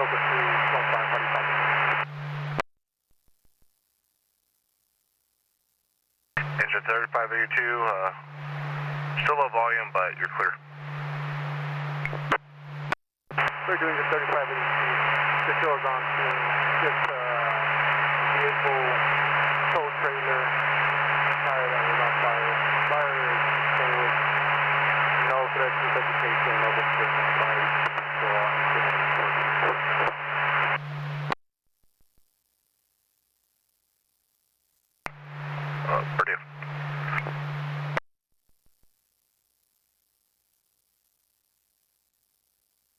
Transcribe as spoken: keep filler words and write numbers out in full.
Delta three, one five, how do you copy? Engine thirty-five eighty-two, uh, still low volume, but you're clear. We're doing the thirty-five eighty-two, the show is on screen, just uh, vehicle, tow trailer,